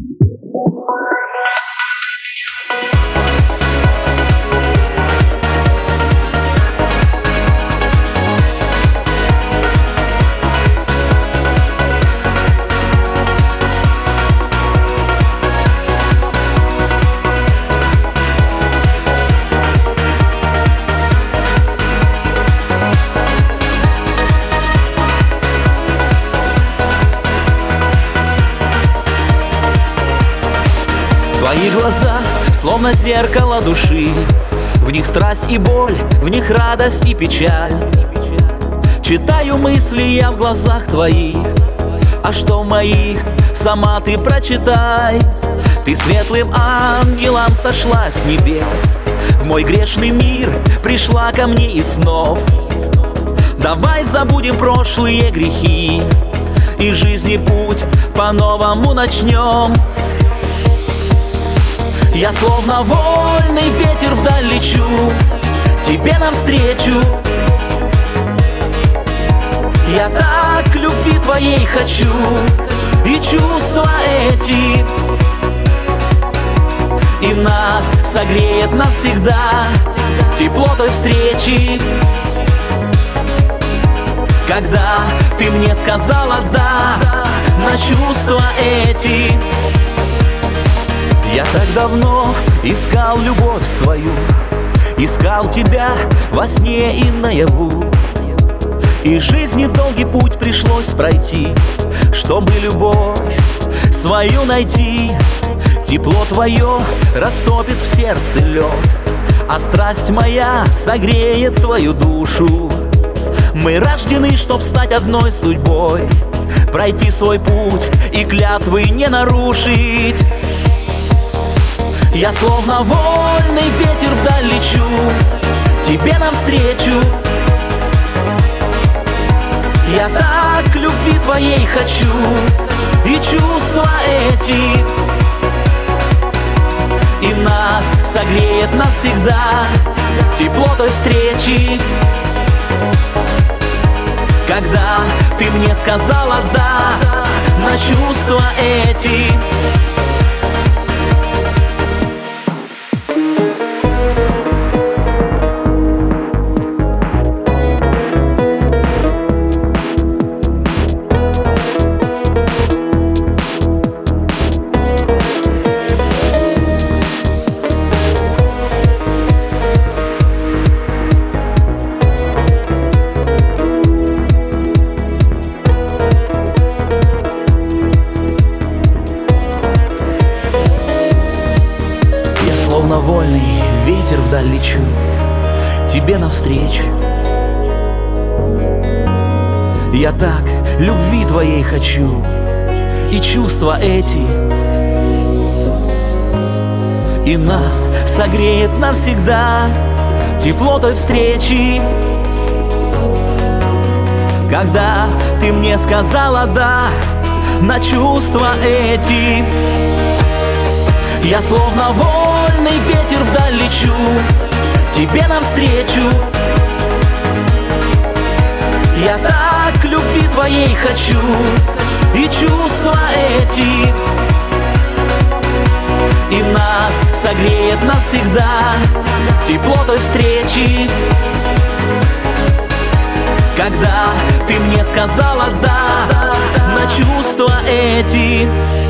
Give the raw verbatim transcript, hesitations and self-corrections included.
Твои глаза, словно зеркало души, в них страсть и боль, в них радость и печаль. Читаю мысли я в глазах твоих, а что в моих, сама ты прочитай. Ты светлым ангелом сошла с небес, в мой грешный мир пришла ко мне из снов. Давай забудем прошлые грехи и жизни путь по-новому начнем. Я словно вольный ветер вдаль лечу, тебе навстречу. Я так любви твоей хочу, и чувства эти и нас согреет навсегда тепло той встречи. Когда ты мне сказала «да» на чувства эти. Я так давно искал любовь свою, искал тебя во сне и наяву. И жизни долгий путь пришлось пройти, чтобы любовь свою найти. Тепло твое растопит в сердце лед, а страсть моя согреет твою душу. Мы рождены, чтоб стать одной судьбой, пройти свой путь и клятвы не нарушить. Я словно вольный ветер вдаль лечу, тебе навстречу. Я так любви твоей хочу, и чувства эти и нас согреет навсегда тепло той встречи. Когда ты мне сказала «да» на чувства эти. Словно вольный ветер вдаль лечу, тебе навстречу. Я так любви твоей хочу, и чувства эти и нас согреет навсегда тепло той встречи. Когда ты мне сказала «да» на чувства эти. Я словно вольный ветер вдаль лечу, тебе навстречу. Я так любви твоей хочу, и чувства эти и нас согреет навсегда тепло той встречи. Когда ты мне сказала «да» на чувства эти.